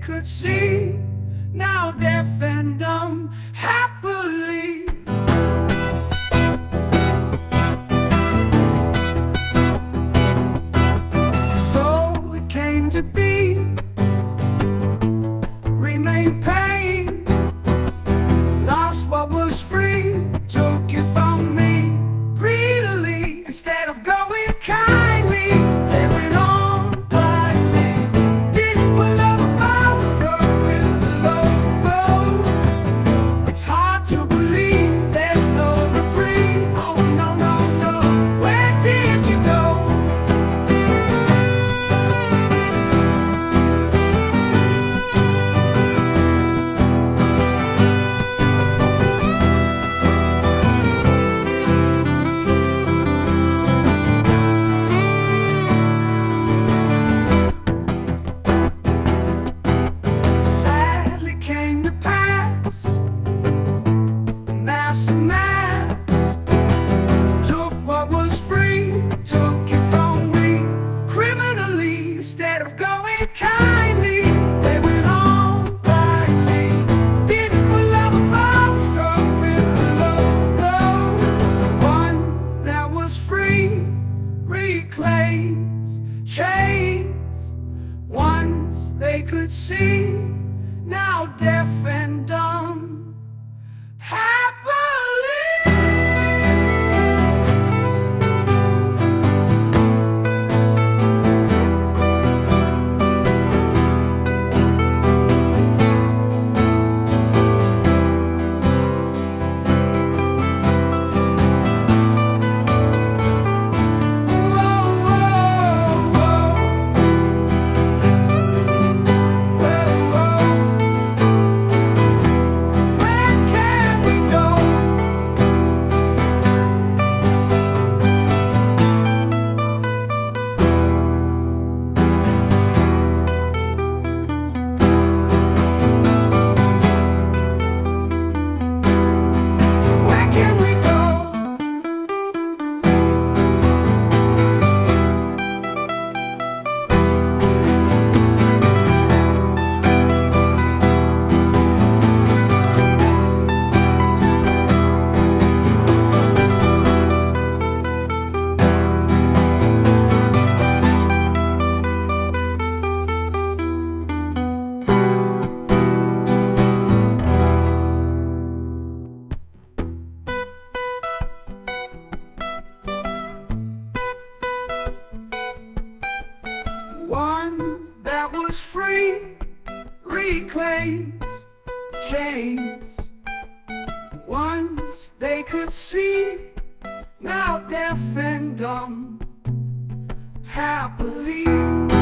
could see, now deaf and dumb, happily. So it came to be, remain pain, lost what was free, took it from me greedily. Instead of going kindly, they went on blindly. Didn't put love above, struck with the low. It's hard to believe there's no reprieve. Oh no, no, no, where did you go? Sadly came to pass, mass and mass, took what was free, took it from me criminally. Instead of going kindly, they went on blindly. Didn't put love above, struck with the low. One that was free reclaims chains once they could see, now deaf and dumb, happily. One that was free reclaims chains once they could see, now deaf and dumb, happily.